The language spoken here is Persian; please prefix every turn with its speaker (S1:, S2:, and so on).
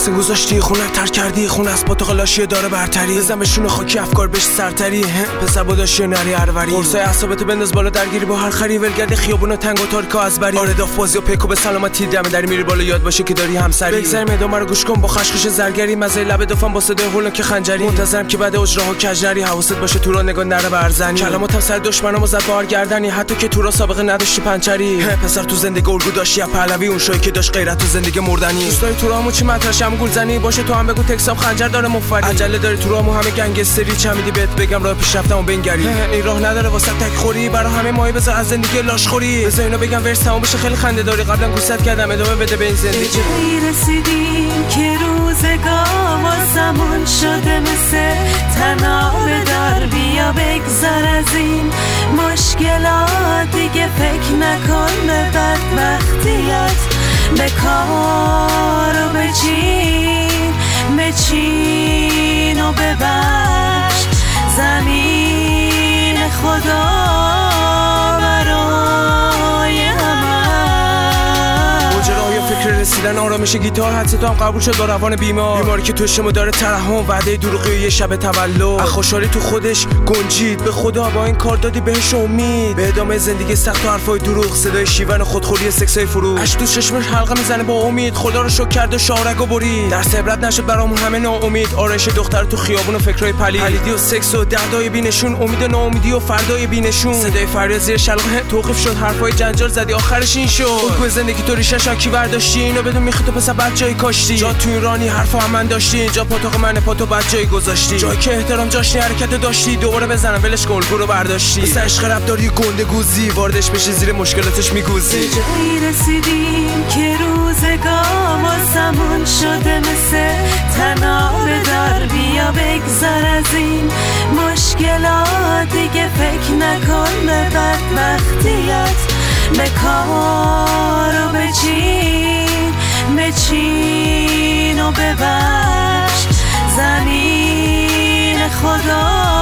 S1: مسن گذاشتی خونه تر کردی، خونه از پاتوقلاشی داره برتری، بزن بشون خاکی افکار بش سرتری، پسر بوداشی نری اروری، قرصای اعصابتو بنداز بالا درگیری با هر خری، ولگردی خیابونا تنگ و تاریکا از بری، آره داف بازی و پیکو به سلامتی دم در میری بالا، یاد باشه که داری همسری، بگذر میدون رو گوش کن با خشخش زرگری، مزه لب دفام با صدای هولن که خنجری، منتظرم که بعد اجراها کجنری، حواست باشه تو را نگاه نره برزنی، کلاماتم سر دشمنامو زد بار گردنی، حتی که تو را سابقه نداشتی پنچری، پسر تو زندگی الگو داشتی یا پهلوی، اون شوی که داشت غیرت تو زندگی مردنی، دوستای تو راهمو چی مترشم گولزنی، باشه تو هم بگو تکسام خنجر داره مفری، عجله داری تو راهمو همه گنگستری، چمیدی بهت بگم راه پیشرفتمو بنگری، این راه نداره واسه تک خوری، برا همه مایه بذار از زندگی لاش خوری، بذار اینو بگم ورس تموم بشه خیلی خنده داری، قبلا گوشت کردم ادامه بده به این زندگی،
S2: جایی رسیدیم که روزگار واسمون شده مثل تناب دار، بیا بگذر از این مشکلات، دیگه فکر نکن به بدبختیت، به کار و بچین و ببخش، زمین خدا برای همه.
S1: ماجراهای فکر رسیدن آرامش گیتار، حدس تو هم قبول شد با روان بیماری که تو شما داره ترحم، وعده دروغی یه شب تولد، خوشحالی تو خودش گنجید، به خدا با این کار دادی بهش امید، به ادامه زندگی سخت و حرفای دروغ، صدای شیون خودخوری سکسای فروغ، اش تو چشمش حلقه میزنه با امید، خدا رو شکر کرد و شارگو برید، درس عبرت نشد برامون همه ناامید، آرش دختر تو خیابون و فکرای پلیدی و سکس و دردای بینشون، امید و ناامیدی و فردای بینشون، صدای فریاد زیر شلقه توقیف شد، حرفای جنجال زدی آخرش این شد، تو زندگی تو ریشه شاکی برداشتی، اینو بدون میخی تو پسر بد جایی کاشتی، جا تو ایرانی حرفا هم من داشتی، اینجا پاتوق منه پاتو بد جایی گذاشتی، جایی که احترام جاشتی حرکت داشتی، دوباره بزنم ولش کن الگو رو برداشتی، مثل عشق رب داری گنده گوزی، واردش بشی زیر مشکلاتش میگوزی،
S2: جایی رسیدیم که روزگار واسمون شده مثل تناب دار، بیا بگذر از این مشکلات، دیگه فکر نکن به بدبختیت، به کار و بچین و ببخش، زمین خدا